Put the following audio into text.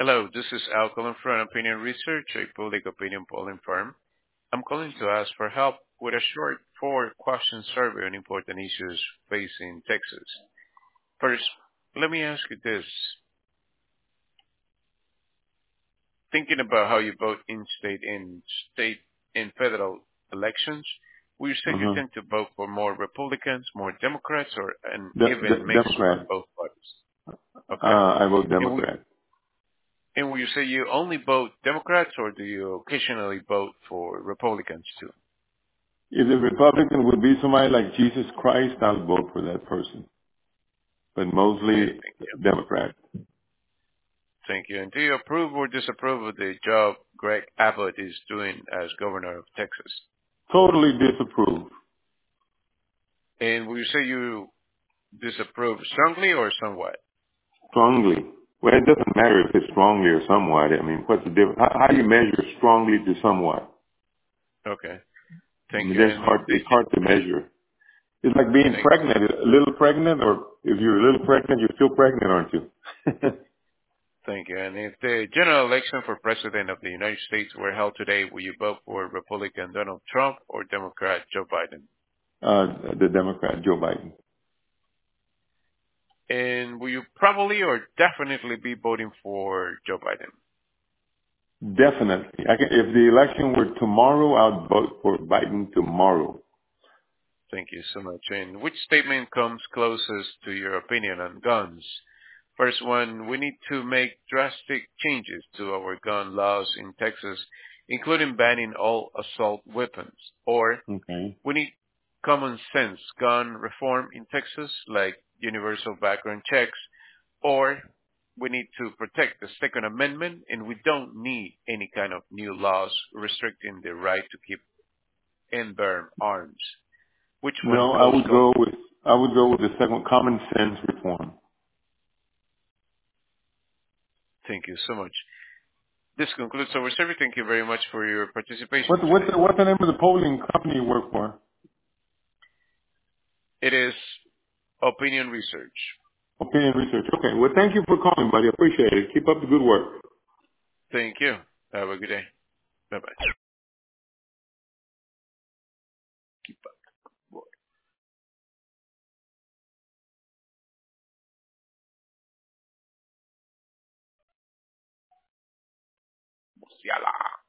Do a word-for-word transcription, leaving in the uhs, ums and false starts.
Hello, this is Al calling from Opinion Research, a public opinion polling firm. I'm calling to ask for help with a short four-question survey on important issues facing Texas. First, let me ask you this. Thinking about how you vote in state and state and federal elections, would you say you Uh-huh. tend to vote for more Republicans, more Democrats, or an De- even de- mix Democrat. on both parties? Okay. Uh, I vote And would, Democrat. and would you say you only vote Democrats, or do you occasionally vote for Republicans too? If the Republican would be somebody like Jesus Christ, I'll vote for that person. But Okay, mostly thank you. Democrat. Thank you. And do you approve or disapprove of the job Greg Abbott is doing as governor of Texas? Totally disapprove. And will you say you disapprove strongly or somewhat? Strongly. Well, it doesn't matter if it's strongly or somewhat. I mean, what's the difference? How, how do you measure strongly to somewhat? Okay. I Thank mean, you. that's And if hard. they, It's hard to measure. It's like being thank you. pregnant. A little pregnant, or if you're a little pregnant, you're still pregnant, aren't you? Thank you. And if the general election for president of the United States were held today, will you vote for Republican Donald Trump or Democrat Joe Biden? uh, the Democrat, Joe Biden. And will you probably or definitely be voting for Joe Biden? Definitely. I can, if the election were tomorrow, I'd vote for Biden tomorrow. Thank you so much. And which statement comes closest to your opinion on guns? First one, we need to make drastic changes to our gun laws in Texas, including banning all assault weapons. Or Okay. we need common sense gun reform in Texas, like universal background checks. Or we need to protect the Second Amendment, and we don't need any kind of new laws restricting the right to keep and bear arms. Which one No, I goes would close? go with I would go with the second, common sense reform. Thank you so much. This concludes our survey. Thank you very much for your What participation what's today. the, what's the name of the polling company you work for? It is opinion research. Opinion Research. Okay. Well, thank you for calling, buddy. I appreciate it. Keep up the good work. Thank you. Have a good day. Bye-bye. Yalla.